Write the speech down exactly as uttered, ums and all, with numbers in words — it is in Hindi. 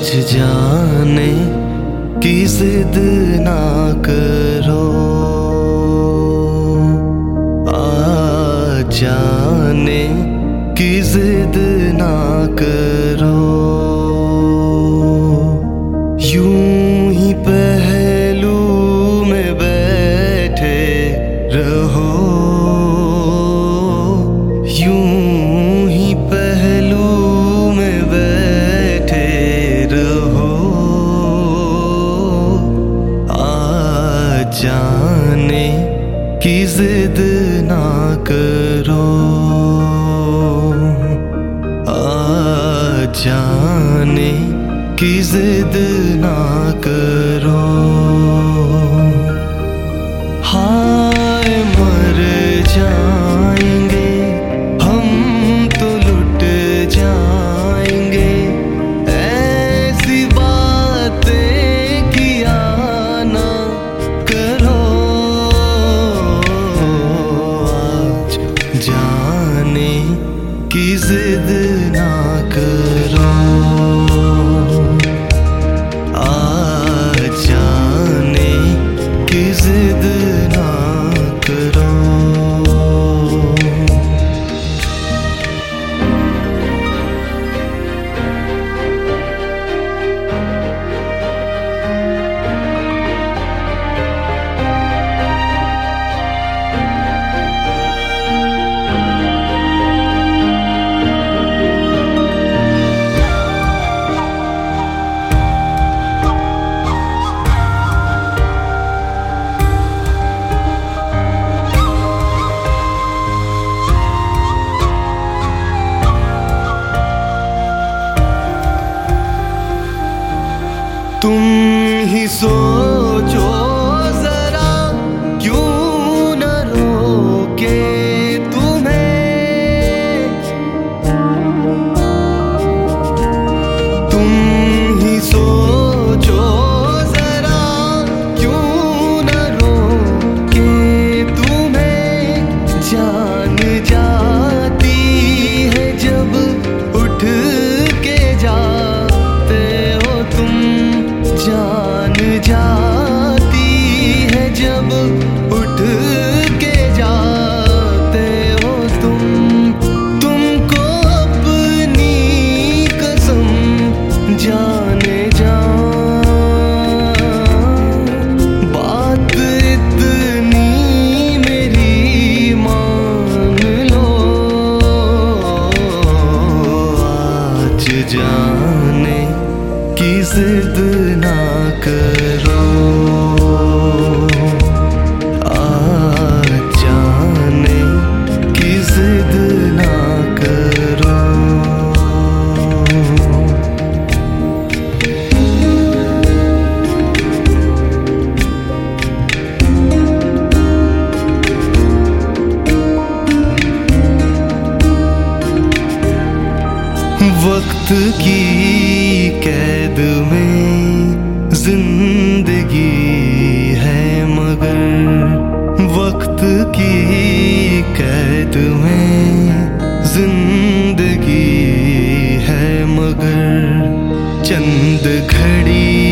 आज जाने की जिद ना करो, आज जाने की जिद ना करो। यूं ही पहलू में बैठे रहो, यूं ही पहलू में बैठे रहो। आज जाने की जिद ना करो, आज जाने की जिद ना करो। हाय मर जाएंगे हम तो लुट जाएंगे, ऐसी बातें किया ना करो। आज जाने की जिद ना करो, आज जाने की जिद ना करो। तुम ही सोचो जरा, क्यों न रोके तुम्हें। तुम ही सोचो जरा, क्यों न रोके तुम्हें। जान जाती है जब उठ के जाते हो तुम, जान जाती है जब उठ के जाते हो तुम। तुमको अपनी कसम जाने जा, बात इतनी मेरी मान लो। आज जाने की जिद ना करो, आज जाने की जिद ना करो। वक्त की कैद में जिंदगी है मगर, वक्त की कैद में जिंदगी है मगर। चंद घड़ी